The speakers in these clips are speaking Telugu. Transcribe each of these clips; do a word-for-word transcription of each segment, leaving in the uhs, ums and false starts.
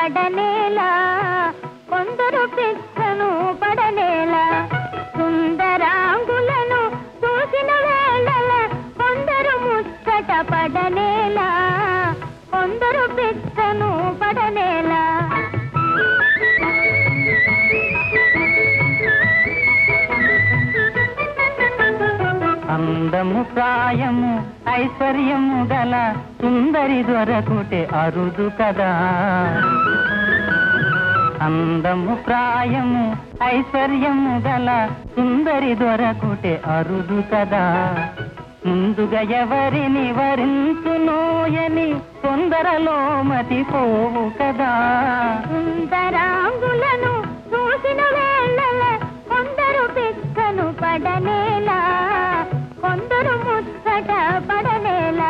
పడనేలా, కొందరు పిచ్చను పడనేలా. సుందరాంగులను చూసిన వేళల కొందరు ముచ్చట పడనేలా, కొందరు పిచ్చను పడనేలా. అందము ప్రాయము ఐశ్వర్యము గల సుందరి దొరకుటే అరుదు కదా. అందము ప్రాయము ఐశ్వర్యము గల సుందరి దొరకుటే అరుదు కదా. ముందుగా ఎవరిని వరించునోయని తొందరలో మతిపోవు కదా. సుందరాంగులను చూసిన వేళల కొందరు పిచ్చను పడనేలా, కొందరు ముచ్చట పడనేలా.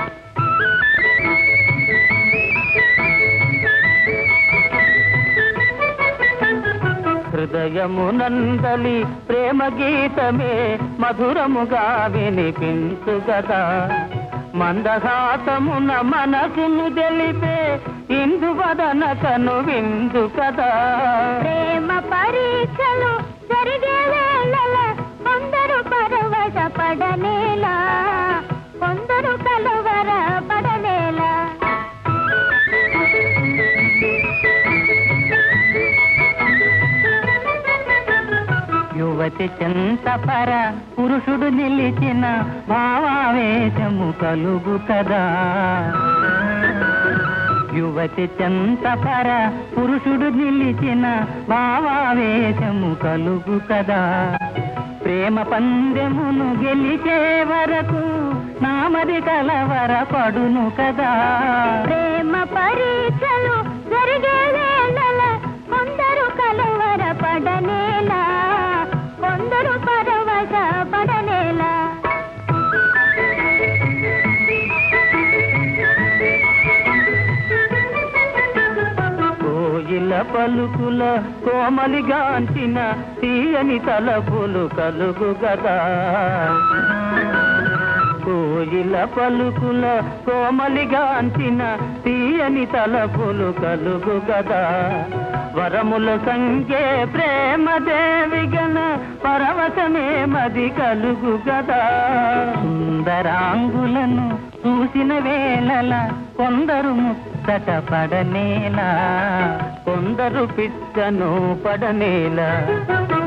హృదయము నందలి ప్రేమ గీతమే మధురముగా వినిపించు గదా. మందహాసమున మనసును తెలిపే ఇందువదన కను విందు కదా. ప్రేమ పరీక్షలు జరిగే వేళల కొందరు పరవశ పడనేలా, కొందరు కలవర పడనేలా. యువతి చెంతపర పురుషుడు నిలిచిన భావావేశము కలుగు కదా. యువతి చెంతపర పురుషుడు నిలిచిన భావావేశము కలుగు కదా. ప్రేమ పందెమును గెలిచే వరకు నామది కలవర పడును కదా. ప్రేమ పరీక్షలు జరిగే వేళల కొందరు కలవర పడనేలా, కొందరు పరవశ పడనేలా. కోయిల పలుకుల కోమలిగాంచిన తీయని తలపులు కలుగు గదా. కోయిల పలుకుల కోమలిగాంచిన తీయని తలపులు కలుగు గదా. వరముల సంఖ్యే ప్రేమ దేవిగన పరవశమే మది కలుగు గదా. సుందరాంగులను చూసిన వేళల కొందరు ముచ్చట పడనేలా, కొందరు పిచ్చను పడనేలా.